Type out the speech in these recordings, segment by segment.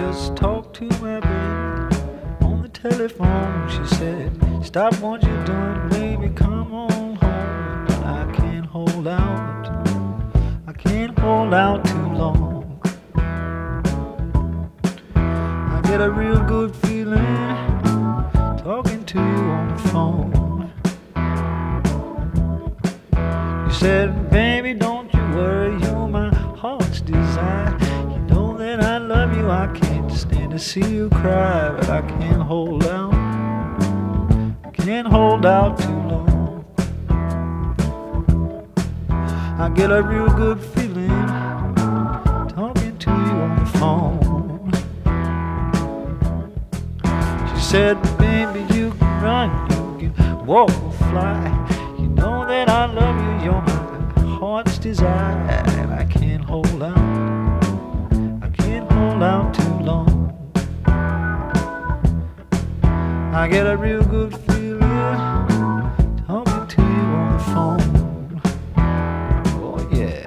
just talked to my baby on the telephone. She said, stop what you're doing, baby, come on home. But I can't hold out, I can't hold out too long. I get a real good feeling talking to you on the phone. You said, baby, don't you worry, you're my heart's desire. You know that I love you, I can't stand to see you cry. But I can't hold out, can't hold out too long. I get a real good feeling talking to you on the phone. She said, baby, you can run, you can walk or fly. You know that I love you, you're my heart's desire. And I can't hold out, I can't hold out too long. I get a real good feeling talking to you on the phone. Oh yeah.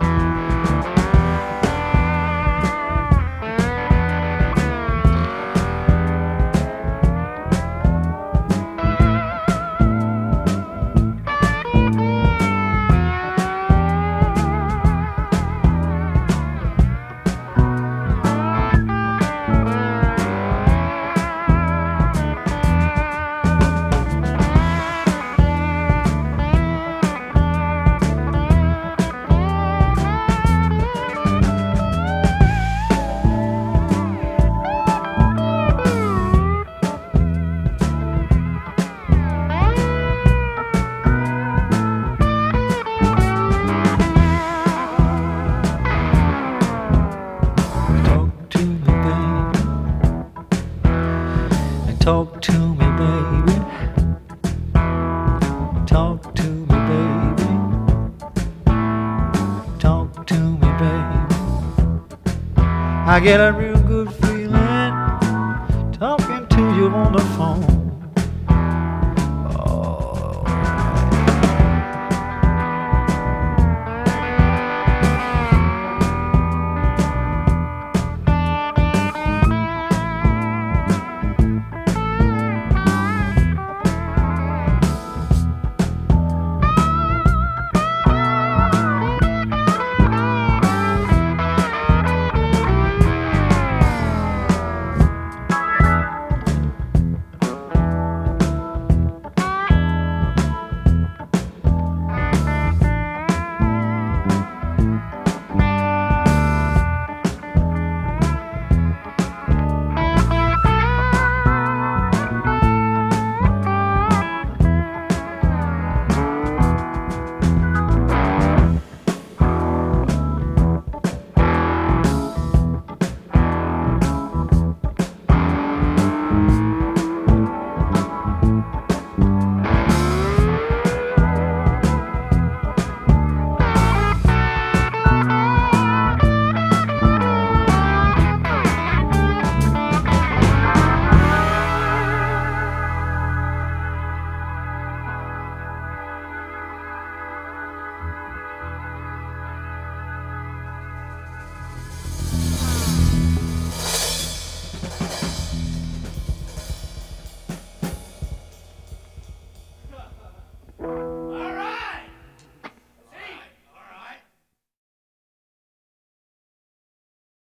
Talk to me, baby. Talk to me, baby. Talk to me, baby. I get a real good feeling talking to you on the phone.